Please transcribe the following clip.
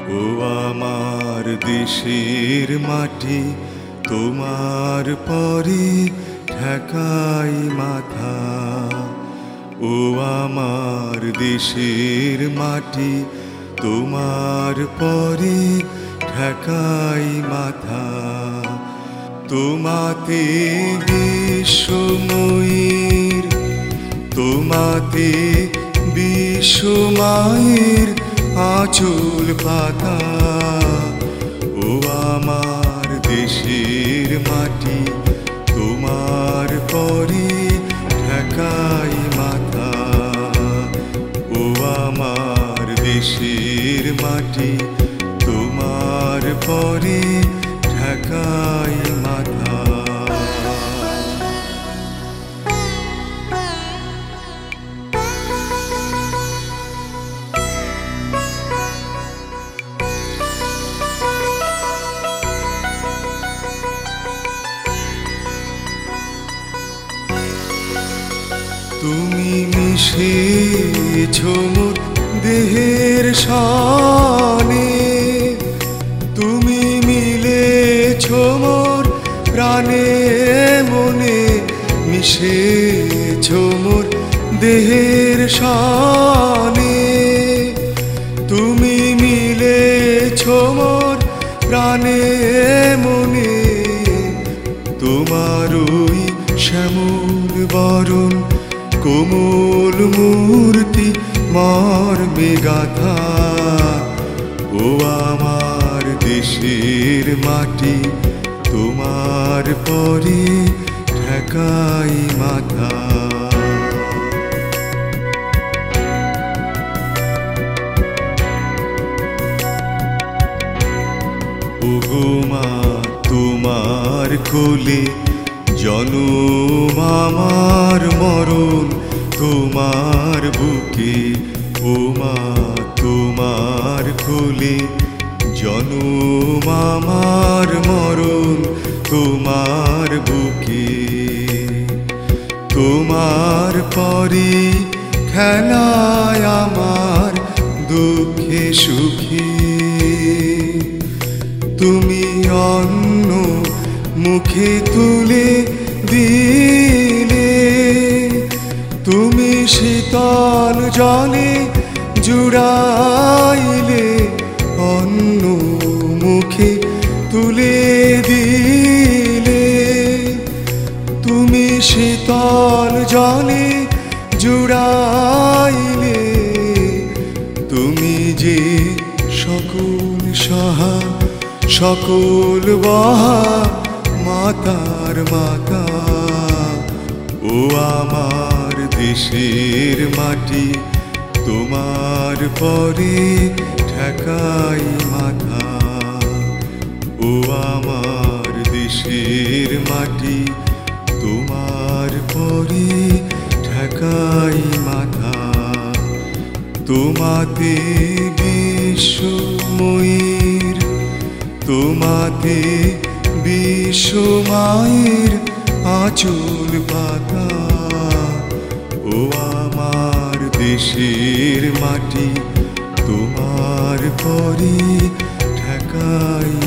ও আমার দেশের মাটি, তোমার পরে ঠেকাই মাথা। ও আমার দেশের মাটি, তোমার পরে ঠেকাই মাথা। তোমাতে বিশ্বময়ীর, তোমাতে বিশ্বমায়ের আঁচল পাতা। ও আমার দেশের মাটি, তোমার পরে ঠেকাই মাথা। ও আমার দেশের মাটি, তোমার পরে ঠেকাই মাথা। তুমি মিশেছ মোর দেহের সনে, তুমি মিলেছ মোর প্রাণে মনে। মিশেছ মোর দেহের সনে, তুমি মিলেছ মোর প্রাণে মনে। তোমারই শ্যামল বরণ কোমল মূর্তি মর্মে গাথা। ও আমার দেশের মাটি, তোমার পরে ঠেকাই মাথা। ওগো মা, তোমার কোলে জনম আমার মরণ তোমার বুকে। ও মা, তোমার কোলে জনম আমার মরণ তোমার বুকে। তোমার পরে খেলায় আমার দুঃখে সুখে। তুমি অন্ন মুখে তুলে দিলে, তুমি শীতল জলে জুড়াইলে। অন্ন মুখে তুলে দিলে, তুমি শীতল জলে জুড়াইলে। তুমি যে সকল সহা সকল বহা মাতার মাতা। ও আমার দেশের মাটি, তোমার পরে ঠেকাই মাথা। ও আমার দেশের মাটি, তোমার পরে ঠেকাই মাথা। তোমাতে বিশ্বময়ীর, তোমাতে বিশ্বমায়ের আঁচল পাতা। ও আমার দেশের মাটি, তোমার পরে ঠেকাই